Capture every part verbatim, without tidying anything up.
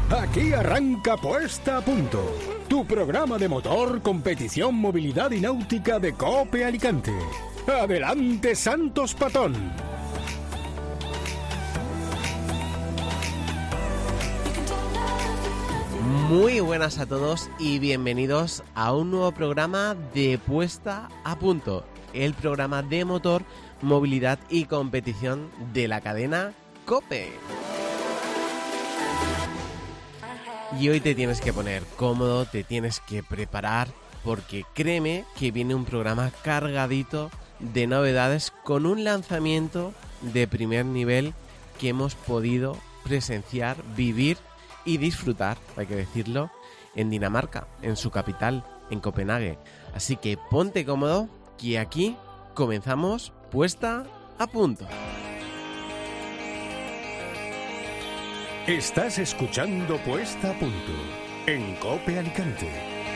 Aquí arranca Puesta a Punto, tu programa de motor, competición, movilidad y náutica de COPE Alicante. ¡Adelante, Santos Patón! Muy buenas a todos y bienvenidos a un nuevo programa de Puesta a Punto, el programa de motor, movilidad y competición de la cadena COPE. Y hoy te tienes que poner cómodo, te tienes que preparar, porque créeme que viene un programa cargadito de novedades con un lanzamiento de primer nivel que hemos podido presenciar, vivir y disfrutar, hay que decirlo, en Dinamarca, en su capital, en Copenhague. Así que ponte cómodo, que aquí comenzamos Puesta a Punto. Estás escuchando Puesta a Punto en COPE Alicante.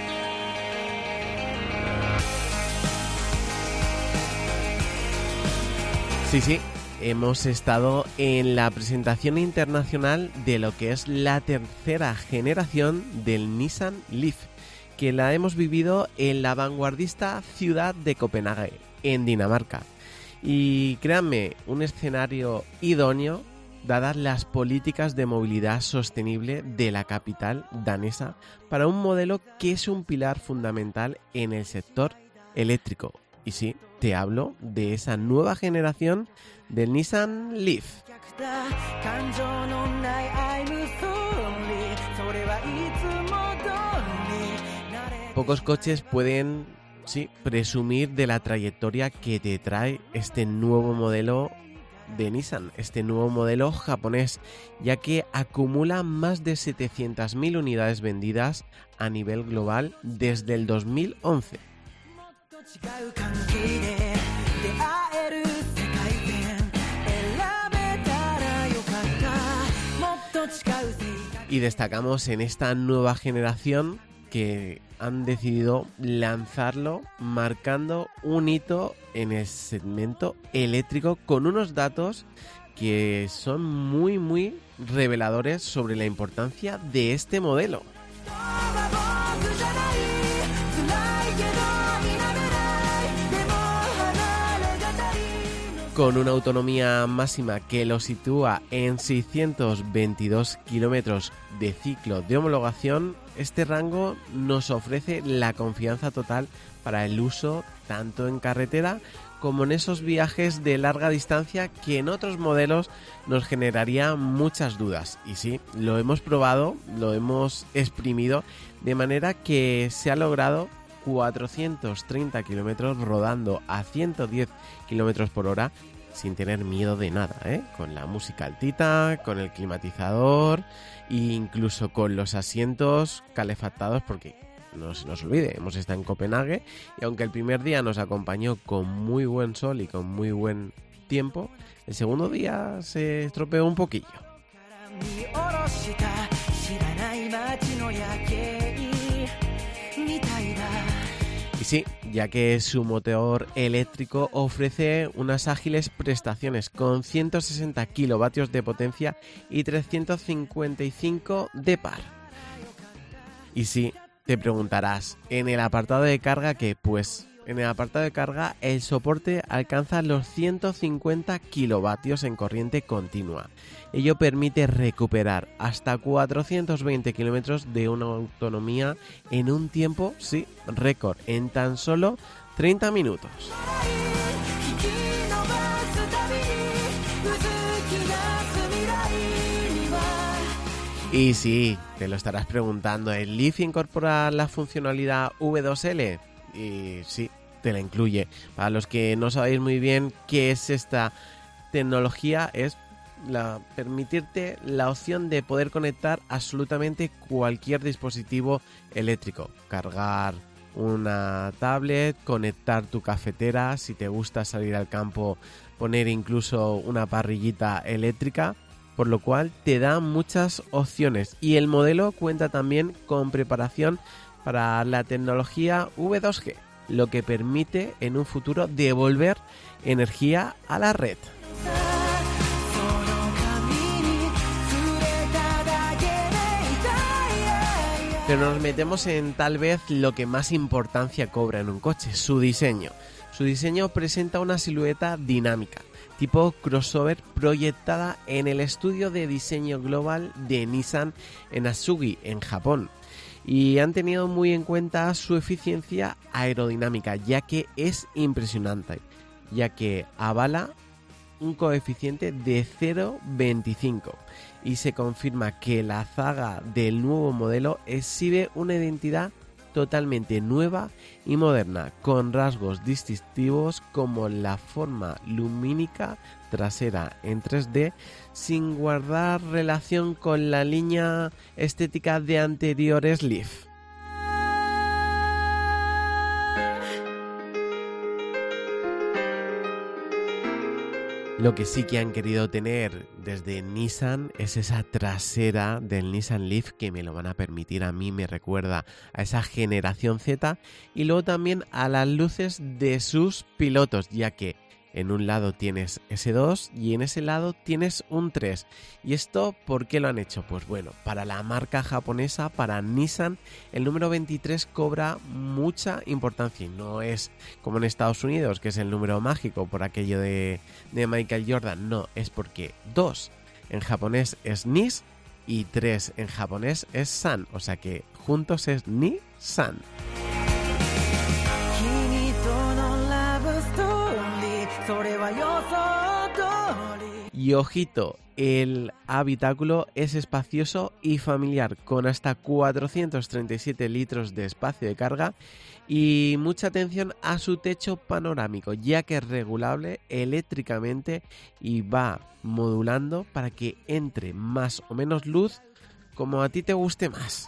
Sí, sí, hemos estado en la presentación internacional de lo que es la tercera generación del Nissan Leaf, que la hemos vivido en la vanguardista ciudad de Copenhague, en Dinamarca. Y créanme, un escenario idóneo dadas las políticas de movilidad sostenible de la capital danesa para un modelo que es un pilar fundamental en el sector eléctrico. Y sí, te hablo de esa nueva generación del Nissan Leaf. Pocos coches pueden, sí, presumir de la trayectoria que te trae este nuevo modelo de Nissan, este nuevo modelo japonés, ya que acumula más de setecientas mil unidades vendidas a nivel global desde el dos mil once. Y destacamos en esta nueva generación que han decidido lanzarlo marcando un hito en el segmento eléctrico con unos datos que son muy muy reveladores sobre la importancia de este modelo. Con una autonomía máxima que lo sitúa en seiscientos veintidós kilómetros de ciclo de homologación, este rango nos ofrece la confianza total para el uso tanto en carretera como en esos viajes de larga distancia que en otros modelos nos generaría muchas dudas. Y sí, lo hemos probado, lo hemos exprimido, de manera que se ha logrado cuatrocientos treinta kilómetros rodando a ciento diez kilómetros por hora sin tener miedo de nada, ¿eh? Con la música altita, con el climatizador e incluso con los asientos calefactados, porque no se nos olvide, hemos estado en Copenhague y aunque el primer día nos acompañó con muy buen sol y con muy buen tiempo, el segundo día se estropeó un poquillo. Y sí, ya que su motor eléctrico ofrece unas ágiles prestaciones con ciento sesenta kilovatios de potencia y trescientos cincuenta y cinco de par. Y sí, te preguntarás, en el apartado de carga, ¿qué? Pues en el apartado de carga el soporte alcanza los ciento cincuenta kilovatios en corriente continua. Ello permite recuperar hasta cuatrocientos veinte kilómetros de una autonomía en un tiempo, sí, récord, en tan solo treinta minutos. Y sí, te lo estarás preguntando, ¿el Leaf incorpora la funcionalidad V dos L? Y sí, te la incluye. Para los que no sabéis muy bien qué es esta tecnología, es la, permitirte la opción de poder conectar absolutamente cualquier dispositivo eléctrico. Cargar una tablet, conectar tu cafetera, si te gusta salir al campo, poner incluso una parrillita eléctrica, por lo cual te da muchas opciones. Y el modelo cuenta también con preparación para la tecnología V dos G, lo que permite en un futuro devolver energía a la red. Pero nos metemos en tal vez lo que más importancia cobra en un coche, su diseño. Su diseño presenta una silueta dinámica, tipo crossover, proyectada en el estudio de diseño global de Nissan en Asugi, en Japón. Y han tenido muy en cuenta su eficiencia aerodinámica, ya que es impresionante, ya que avala un coeficiente de cero coma veinticinco y se confirma que la zaga del nuevo modelo exhibe una identidad totalmente nueva y moderna, con rasgos distintivos como la forma lumínica trasera en tres D, sin guardar relación con la línea estética de anteriores Leaf. Lo que sí que han querido tener desde Nissan es esa trasera del Nissan Leaf, que me lo van a permitir a mí, me recuerda a esa generación Z, y luego también a las luces de sus pilotos, ya que en un lado tienes ese dos y en ese lado tienes un tres. ¿Y esto por qué lo han hecho? Pues bueno, para la marca japonesa, para Nissan, el número veintitrés cobra mucha importancia y no es como en Estados Unidos, que es el número mágico por aquello de, de Michael Jordan. No, es porque dos en japonés es Nis y tres en japonés es San, o sea que juntos es Ni-San. Y ojito, el habitáculo es espacioso y familiar, con hasta cuatrocientos treinta y siete litros de espacio de carga, y mucha atención a su techo panorámico, ya que es regulable eléctricamente y va modulando para que entre más o menos luz como a ti te guste más.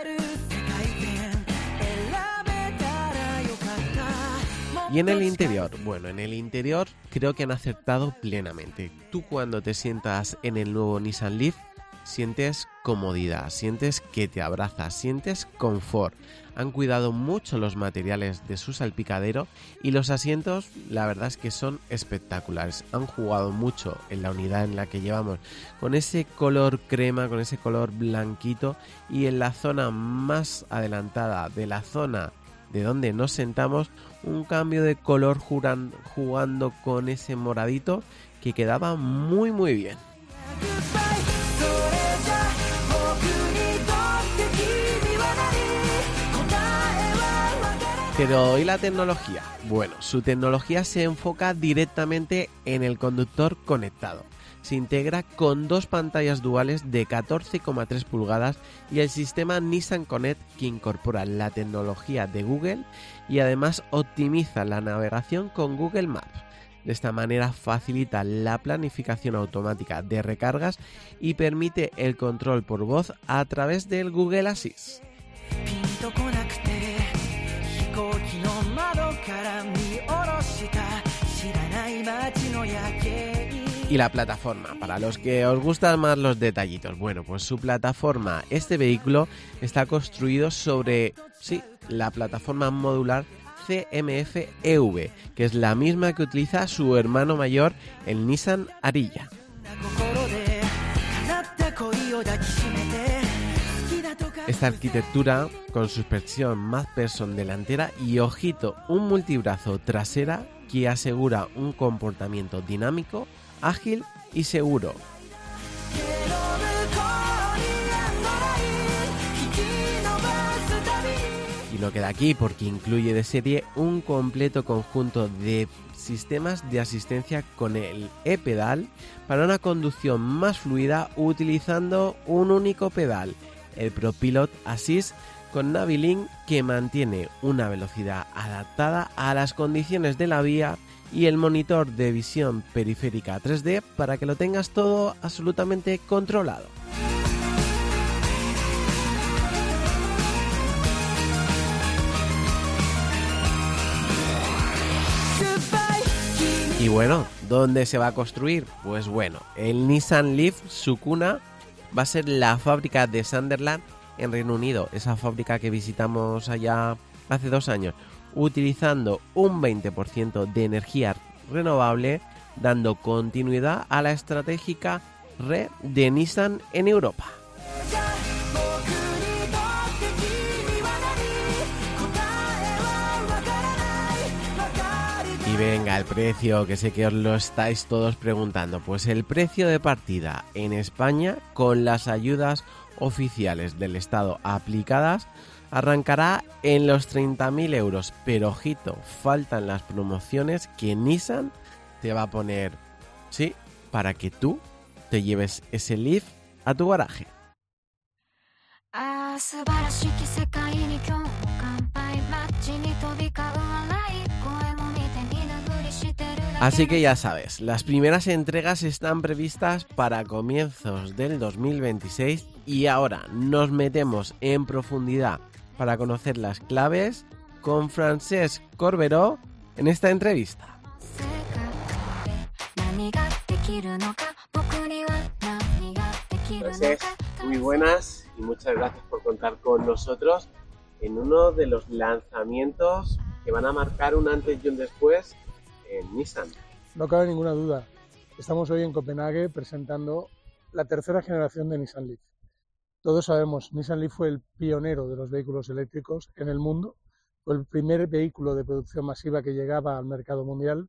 Y en el interior, bueno, en el interior creo que han acertado plenamente. Tú cuando te sientas en el nuevo Nissan Leaf sientes comodidad, sientes que te abraza, sientes confort. Han cuidado mucho los materiales de su salpicadero y los asientos, la verdad es que son espectaculares. Han jugado mucho en la unidad en la que llevamos con ese color crema, con ese color blanquito, y en la zona más adelantada de la zona de donde nos sentamos, un cambio de color jugando, jugando con ese moradito que quedaba muy muy bien. Pero ¿y la tecnología? Bueno, su tecnología se enfoca directamente en el conductor conectado. Se integra con dos pantallas duales de catorce coma tres pulgadas y el sistema Nissan Connect, que incorpora la tecnología de Google y además optimiza la navegación con Google Maps. De esta manera facilita la planificación automática de recargas y permite el control por voz a través del Google Assist. Y la plataforma, para los que os gustan más los detallitos, bueno, pues su plataforma, este vehículo está construido sobre, sí, la plataforma modular C M F E V, que es la misma que utiliza su hermano mayor, el Nissan Ariya. Esta arquitectura, con suspensión McPherson delantera y, ojito, un multibrazo trasera que asegura un comportamiento dinámico, ágil y seguro. Y no queda aquí, porque incluye de serie un completo conjunto de sistemas de asistencia con el e-pedal para una conducción más fluida utilizando un único pedal, el ProPilot Assist con Navilink, que mantiene una velocidad adaptada a las condiciones de la vía, y el monitor de visión periférica tres D para que lo tengas todo absolutamente controlado. Y bueno, ¿dónde se va a construir? Pues bueno, el Nissan Leaf, su cuna, va a ser la fábrica de Sunderland en Reino Unido, esa fábrica que visitamos allá hace dos años, utilizando un veinte por ciento de energía renovable, dando continuidad a la estratégica red de Nissan en Europa. Y venga, el precio, que sé que os lo estáis todos preguntando. Pues el precio de partida en España, con las ayudas oficiales del Estado aplicadas, arrancará en los treinta mil euros. Pero ojito, faltan las promociones que Nissan te va a poner, sí, para que tú te lleves ese Leaf a tu garaje. Así que ya sabes, las primeras entregas están previstas para comienzos del dos mil veintiséis y ahora nos metemos en profundidad para conocer las claves con Francesc Corberó en esta entrevista. Francesc, muy buenas y muchas gracias por contar con nosotros en uno de los lanzamientos que van a marcar un antes y un después en Nissan. No cabe ninguna duda. Estamos hoy en Copenhague presentando la tercera generación de Nissan Leaf. Todos sabemos, Nissan Leaf fue el pionero de los vehículos eléctricos en el mundo, fue el primer vehículo de producción masiva que llegaba al mercado mundial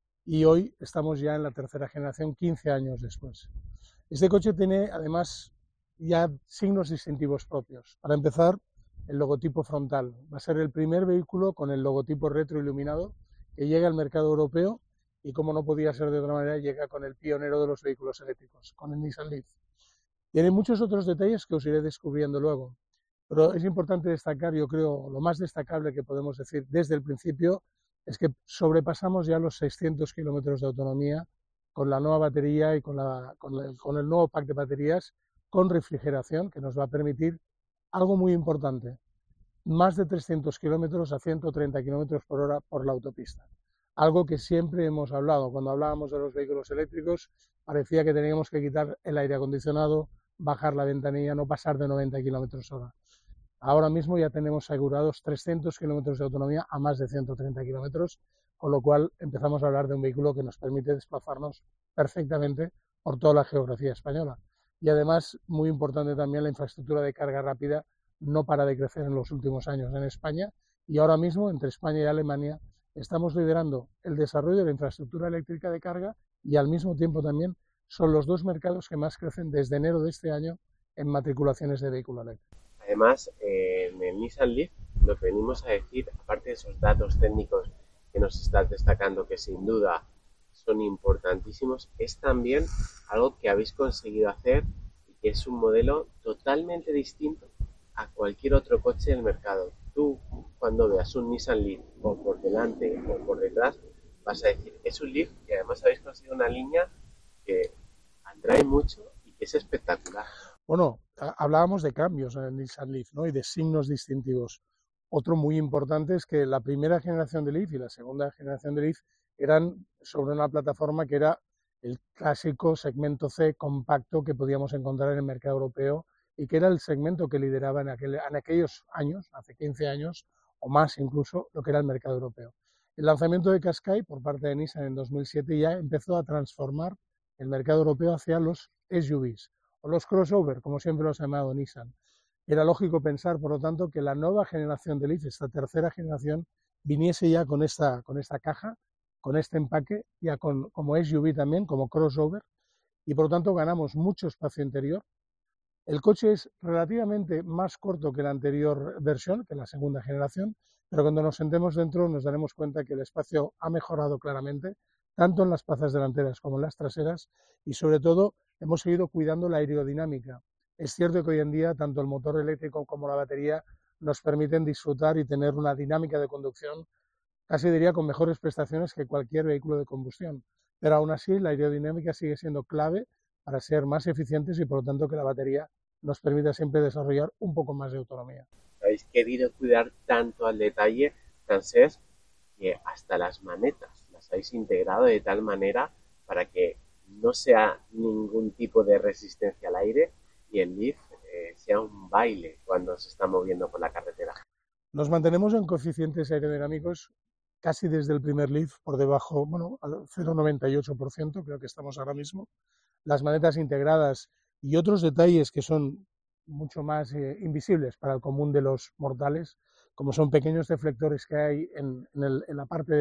y hoy estamos ya en la tercera generación, quince años después. Este coche tiene además ya signos distintivos propios. Para empezar, el logotipo frontal. Va a ser el primer vehículo con el logotipo retroiluminado que llega al mercado europeo y, como no podía ser de otra manera, llega con el pionero de los vehículos eléctricos, con el Nissan Leaf. Tiene muchos otros detalles que os iré descubriendo luego, pero es importante destacar, yo creo, lo más destacable que podemos decir desde el principio es que sobrepasamos ya los seiscientos kilómetros de autonomía con la nueva batería y con, la, con, la, con el nuevo pack de baterías con refrigeración, que nos va a permitir algo muy importante, más de trescientos kilómetros a ciento treinta kilómetros por hora por la autopista. Algo que siempre hemos hablado. Cuando hablábamos de los vehículos eléctricos, parecía que teníamos que quitar el aire acondicionado, bajar la ventanilla, no pasar de noventa kilómetros hora. Ahora mismo ya tenemos asegurados trescientos kilómetros de autonomía a más de ciento treinta kilómetros, con lo cual empezamos a hablar de un vehículo que nos permite desplazarnos perfectamente por toda la geografía española. Y además, muy importante también, la infraestructura de carga rápida no para de crecer en los últimos años en España, y ahora mismo entre España y Alemania estamos liderando el desarrollo de la infraestructura eléctrica de carga y al mismo tiempo también son los dos mercados que más crecen desde enero de este año en matriculaciones de vehículo eléctrico. Además, eh, en el Nissan Leaf lo que venimos a decir, aparte de esos datos técnicos que nos estás destacando, que sin duda son importantísimos, es también algo que habéis conseguido hacer y que es un modelo totalmente distinto a cualquier otro coche del mercado. Tú, cuando veas un Nissan Leaf o por delante o por detrás, vas a decir, es un Leaf y además habéis conseguido una línea que atrae mucho y que es espectacular. Bueno, hablábamos de cambios en el Nissan Leaf, ¿no? Y de signos distintivos. Otro muy importante es que la primera generación de Leaf y la segunda generación de Leaf eran sobre una plataforma que era el clásico segmento C compacto que podíamos encontrar en el mercado europeo y que era el segmento que lideraba en, aquel, en aquellos años, hace quince años o más incluso, lo que era el mercado europeo. El lanzamiento de Qashqai por parte de Nissan en dos mil siete ya empezó a transformar el mercado europeo hacia los S U Vs o los crossover, como siempre los ha llamado Nissan. Era lógico pensar, por lo tanto, que la nueva generación de Leaf, esta tercera generación, viniese ya con esta, con esta caja, con este empaque, ya con, como S U V también, como crossover, y por lo tanto ganamos mucho espacio interior. El coche es relativamente más corto que la anterior versión, que la segunda generación, pero cuando nos sentemos dentro nos daremos cuenta que el espacio ha mejorado claramente, tanto en las plazas delanteras como en las traseras, y sobre todo hemos seguido cuidando la aerodinámica. Es cierto que hoy en día tanto el motor eléctrico como la batería nos permiten disfrutar y tener una dinámica de conducción, casi diría con mejores prestaciones que cualquier vehículo de combustión, pero aún así la aerodinámica sigue siendo clave para ser más eficientes y por lo tanto que la batería nos permita siempre desarrollar un poco más de autonomía. Habéis querido cuidar tanto al detalle, Francesc, que hasta las manetas las habéis integrado de tal manera para que no sea ningún tipo de resistencia al aire y el Leaf eh, sea un baile cuando se está moviendo por la carretera. Nos mantenemos en coeficientes aerodinámicos casi desde el primer Leaf por debajo, bueno, al cero coma noventa y ocho por ciento, creo que estamos ahora mismo. Las manetas integradas y otros detalles que son mucho más eh, invisibles para el común de los mortales, como son pequeños deflectores que hay en, en, el, en la parte del,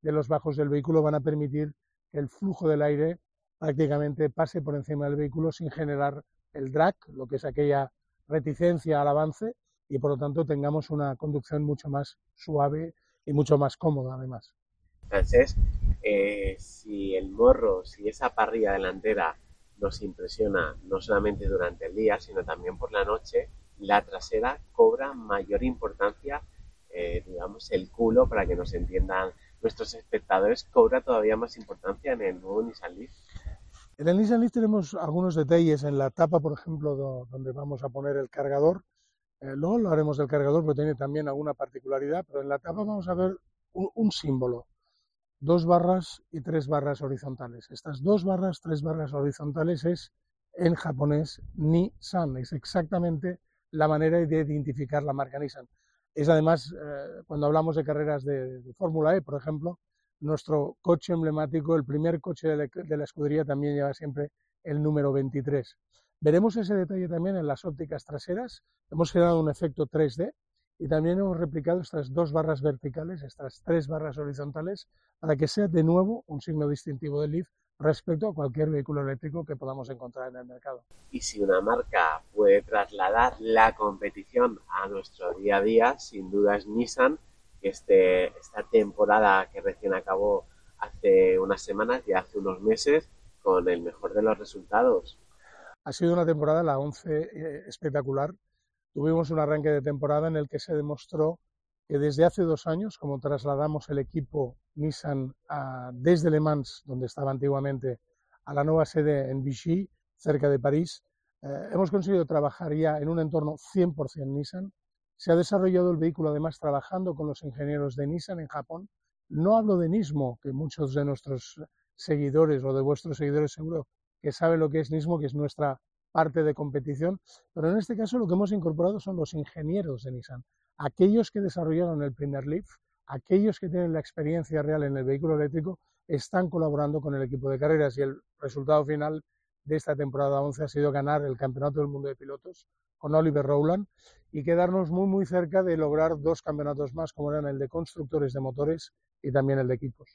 de los bajos del vehículo van a permitir que el flujo del aire prácticamente pase por encima del vehículo sin generar el drag, lo que es aquella reticencia al avance, y por lo tanto tengamos una conducción mucho más suave y mucho más cómoda además. Entonces, eh, si el morro, si esa parrilla delantera nos impresiona no solamente durante el día, sino también por la noche, la trasera cobra mayor importancia, eh, digamos, el culo, para que nos entiendan nuestros espectadores, cobra todavía más importancia en el nuevo Nissan Leaf. En el Nissan Leaf tenemos algunos detalles en la tapa, por ejemplo, do, donde vamos a poner el cargador. Eh, luego lo haremos del cargador porque tiene también alguna particularidad, pero en la tapa vamos a ver un, un símbolo. Dos barras y tres barras horizontales. Estas dos barras, tres barras horizontales es en japonés Nissan, es exactamente la manera de identificar la marca Nissan. Es además, eh, cuando hablamos de carreras de, de Fórmula E, por ejemplo, nuestro coche emblemático, el primer coche de la, de la escudería, también lleva siempre el número veintitrés. Veremos ese detalle también en las ópticas traseras. Hemos generado un efecto tres D y también hemos replicado estas dos barras verticales, estas tres barras horizontales, para que sea de nuevo un signo distintivo del Leaf respecto a cualquier vehículo eléctrico que podamos encontrar en el mercado. Y si una marca puede trasladar la competición a nuestro día a día, sin duda es Nissan, que este, esta temporada que recién acabó hace unas semanas y hace unos meses, con el mejor de los resultados. Ha sido una temporada, la once, eh, espectacular. Tuvimos un arranque de temporada en el que se demostró que desde hace dos años, como trasladamos el equipo Nissan a, desde Le Mans, donde estaba antiguamente, a la nueva sede en Vichy, cerca de París, eh, hemos conseguido trabajar ya en un entorno cien por ciento Nissan. Se ha desarrollado el vehículo además trabajando con los ingenieros de Nissan en Japón. No hablo de Nismo, que muchos de nuestros seguidores o de vuestros seguidores seguro que saben lo que es Nismo, que es nuestra parte de competición, pero en este caso lo que hemos incorporado son los ingenieros de Nissan, aquellos que desarrollaron el primer Leaf, aquellos que tienen la experiencia real en el vehículo eléctrico, están colaborando con el equipo de carreras, y el resultado final de esta temporada once ha sido ganar el Campeonato del Mundo de Pilotos con Oliver Rowland y quedarnos muy muy cerca de lograr dos campeonatos más, como eran el de constructores de motores y también el de equipos.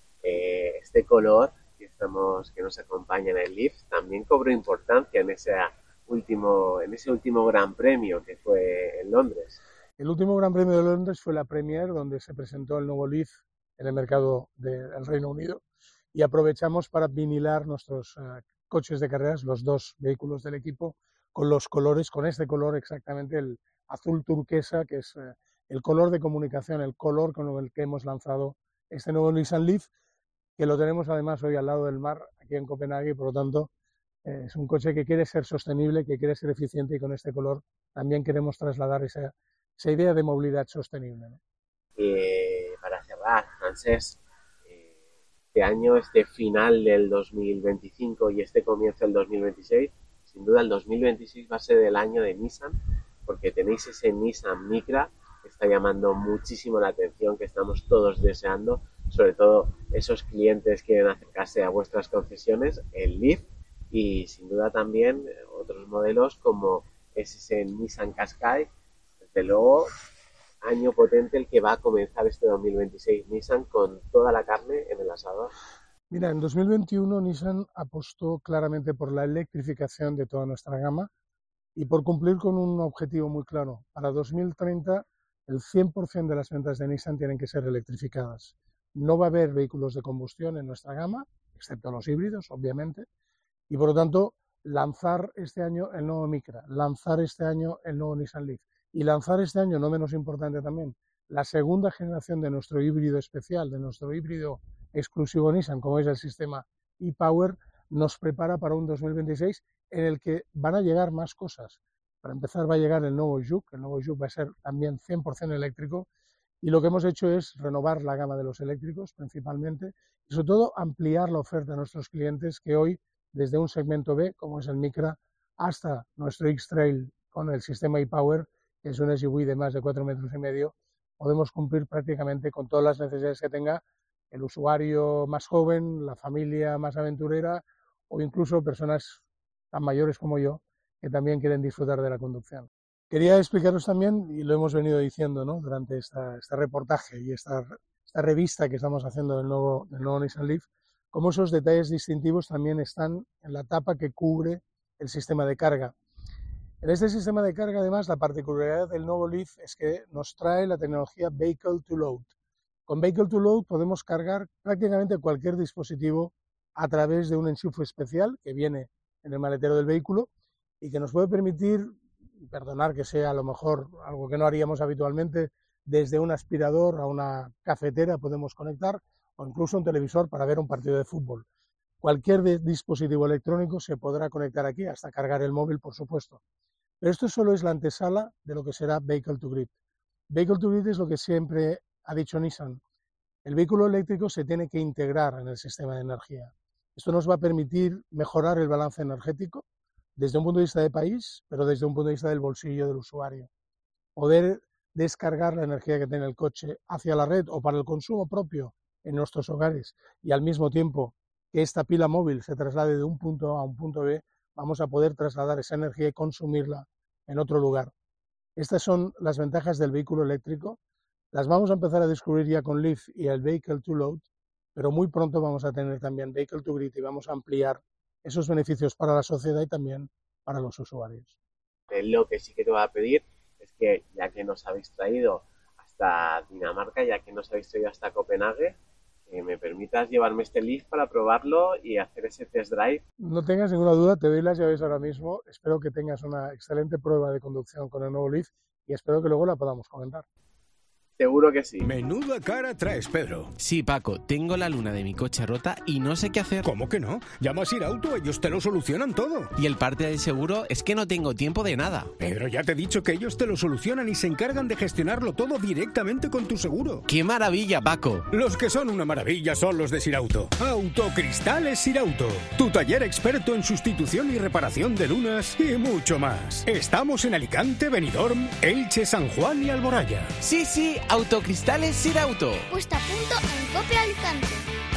Eh, este color que, estamos, que nos acompaña en el Leaf también cobró importancia en ese último, en ese último Gran Premio que fue en Londres. El último Gran Premio de Londres fue la Premier, donde se presentó el nuevo Leaf en el mercado del Reino Unido, y aprovechamos para vinilar nuestros uh, coches de carreras, los dos vehículos del equipo, con los colores, con este color exactamente, el azul turquesa, que es uh, el color de comunicación, el color con el que hemos lanzado este nuevo Nissan Leaf, que lo tenemos además hoy al lado del mar, aquí en Copenhague, y por lo tanto eh, es un coche que quiere ser sostenible, que quiere ser eficiente, y con este color también queremos trasladar esa, esa idea de movilidad sostenible, ¿no? Eh, para cerrar, Francesc, eh, este año, este final del dos mil veinticinco y este comienzo del dos mil veintiséis, sin duda el dos mil veintiséis va a ser el año de Nissan, porque tenéis ese Nissan Micra que está llamando muchísimo la atención, que estamos todos deseando, sobre todo esos clientes que quieren acercarse a vuestras concesiones, el Leaf, y sin duda también otros modelos como es ese Nissan Qashqai. Desde luego, año potente el que va a comenzar este dos mil veintiséis, Nissan con toda la carne en el asador. Mira, en dos mil veintiuno Nissan apostó claramente por la electrificación de toda nuestra gama y por cumplir con un objetivo muy claro. Para dos mil treinta, el cien por ciento de las ventas de Nissan tienen que ser electrificadas. No va a haber vehículos de combustión en nuestra gama, excepto los híbridos, obviamente, y por lo tanto, lanzar este año el nuevo Micra, lanzar este año el nuevo Nissan Leaf, y lanzar este año, no menos importante también, la segunda generación de nuestro híbrido especial, de nuestro híbrido exclusivo Nissan, como es el sistema e-Power, nos prepara para un dos mil veintiséis en el que van a llegar más cosas. Para empezar, va a llegar el nuevo Juke, el nuevo Juke va a ser también cien por ciento eléctrico, y lo que hemos hecho es renovar la gama de los eléctricos principalmente, y sobre todo ampliar la oferta a nuestros clientes, que hoy, desde un segmento B, como es el Micra, hasta nuestro X-Trail con el sistema e-Power, que es un S U V de más de cuatro metros y medio, podemos cumplir prácticamente con todas las necesidades que tenga el usuario más joven, la familia más aventurera, o incluso personas tan mayores como yo que también quieren disfrutar de la conducción. Quería explicaros también, y lo hemos venido diciendo, ¿no?, durante esta, este reportaje y esta, esta esta revista que estamos haciendo del nuevo, del nuevo Nissan Leaf, cómo esos detalles distintivos también están en la tapa que cubre el sistema de carga. En este sistema de carga, además, la particularidad del nuevo Leaf es que nos trae la tecnología Vehicle to Load. Con Vehicle to Load podemos cargar prácticamente cualquier dispositivo a través de un enchufe especial que viene en el maletero del vehículo y que nos puede permitir, perdonar que sea a lo mejor algo que no haríamos habitualmente, desde un aspirador a una cafetera podemos conectar, o incluso un televisor para ver un partido de fútbol. Cualquier de- dispositivo electrónico se podrá conectar aquí, hasta cargar el móvil, por supuesto. Pero esto solo es la antesala de lo que será Vehicle to Grid. Vehicle to Grid es lo que siempre ha dicho Nissan. El vehículo eléctrico se tiene que integrar en el sistema de energía. Esto nos va a permitir mejorar el balance energético desde un punto de vista de país, pero desde un punto de vista del bolsillo del usuario. Poder descargar la energía que tiene el coche hacia la red o para el consumo propio en nuestros hogares y al mismo tiempo que esta pila móvil se traslade de un punto A a un punto B, vamos a poder trasladar esa energía y consumirla en otro lugar. Estas son las ventajas del vehículo eléctrico. Las vamos a empezar a descubrir ya con Leaf y el Vehicle to Load, pero muy pronto vamos a tener también Vehicle to Grid y vamos a ampliar esos beneficios para la sociedad y también para los usuarios. Lo que sí que te voy a pedir es que, ya que nos habéis traído hasta Dinamarca, ya que nos habéis traído hasta Copenhague, que me permitas llevarme este Leaf para probarlo y hacer ese test drive. No tengas ninguna duda, te doy las llaves ahora mismo. Espero que tengas una excelente prueba de conducción con el nuevo Leaf y espero que luego la podamos comentar. Seguro que sí. Menuda cara traes, Pedro. Sí, Paco, tengo la luna de mi coche rota y no sé qué hacer. ¿Cómo que no? Llamas a Irauto, ellos te lo solucionan todo. Y el parte del seguro es que no tengo tiempo de nada. Pedro, ya te he dicho que ellos te lo solucionan y se encargan de gestionarlo todo directamente con tu seguro. ¡Qué maravilla, Paco! Los que son una maravilla son los de Sirauto. Autocristales Sirauto, tu taller experto en sustitución y reparación de lunas y mucho más. Estamos en Alicante, Benidorm, Elche, San Juan y Alboraya. Sí, sí, Autocristales Sirauto. Puesta a punto en Copia Alicante.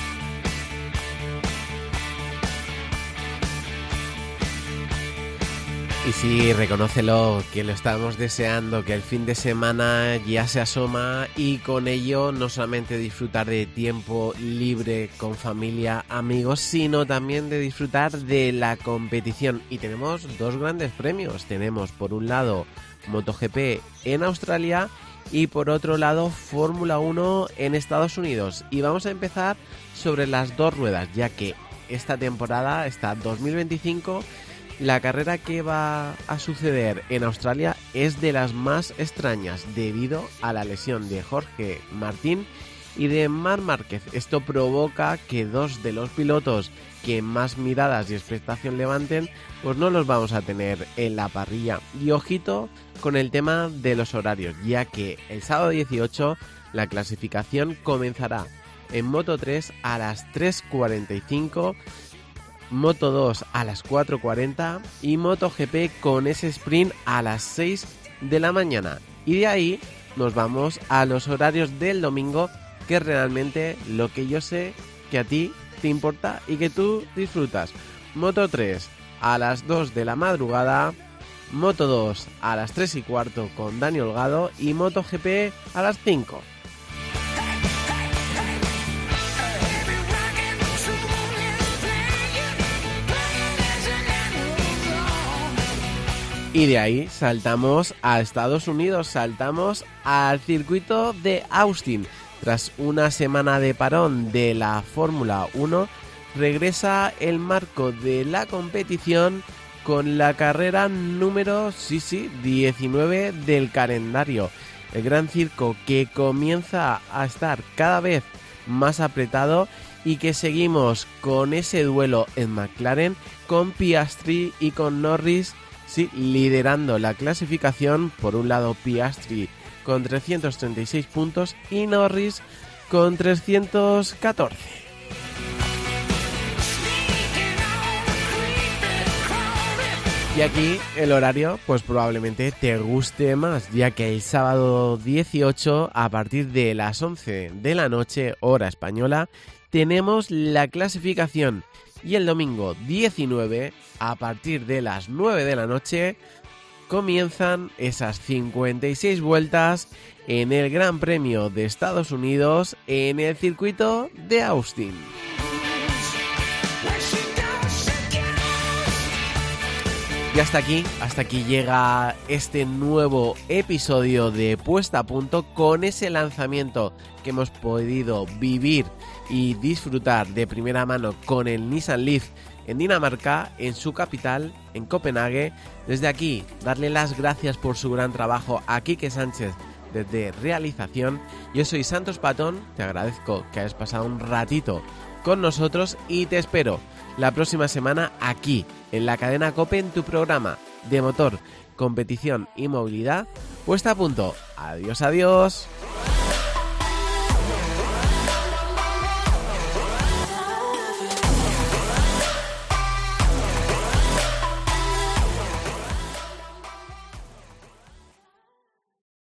Y sí, reconócelo, que lo estábamos deseando, que el fin de semana ya se asoma y con ello no solamente disfrutar de tiempo libre con familia, amigos, sino también de disfrutar de la competición. Y tenemos dos grandes premios. Tenemos por un lado MotoGP en Australia y por otro lado Fórmula uno en Estados Unidos. Y vamos a empezar sobre las dos ruedas, ya que esta temporada, esta dos mil veinticinco, la carrera que va a suceder en Australia es de las más extrañas debido a la lesión de Jorge Martín y de Marc Márquez. Esto provoca que dos de los pilotos que más miradas y expectación levanten, pues no los vamos a tener en la parrilla. Y ojito con el tema de los horarios, ya que el sábado dieciocho la clasificación comenzará en Moto tres a las tres cuarenta y cinco, Moto dos a las cuatro cuarenta y MotoGP con ese sprint a las seis de la mañana. Y de ahí nos vamos a los horarios del domingo, que es realmente lo que yo sé que a ti te importa y que tú disfrutas. Moto tres a las dos de la madrugada, Moto dos a las tres y cuarto con Dani Holgado y MotoGP a las cinco. Y de ahí saltamos a Estados Unidos, saltamos al circuito de Austin. Tras una semana de parón de la Fórmula uno, regresa el marco de la competición con la carrera número sí, sí, diecinueve del calendario. El Gran Circo, que comienza a estar cada vez más apretado y que seguimos con ese duelo en McLaren, con Piastri y con Norris, sí, liderando la clasificación. Por un lado Piastri con trescientos treinta y seis puntos y Norris con trescientos catorce. Y aquí el horario pues probablemente te guste más, ya que el sábado dieciocho a partir de las once de la noche, hora española, tenemos la clasificación. Y el domingo diecinueve, a partir de las nueve de la noche, comienzan esas cincuenta y seis vueltas en el Gran Premio de Estados Unidos en el circuito de Austin. Y hasta aquí, hasta aquí llega este nuevo episodio de Puesta a Punto con ese lanzamiento que hemos podido vivir y disfrutar de primera mano con el Nissan Leaf en Dinamarca, en su capital, en Copenhague. Desde aquí, darle las gracias por su gran trabajo a Quique Sánchez desde realización. Yo soy Santos Patón, te agradezco que hayas pasado un ratito con nosotros y te espero la próxima semana aquí, en la cadena COPE, en tu programa de motor, competición y movilidad. Puesta a punto. Adiós, adiós.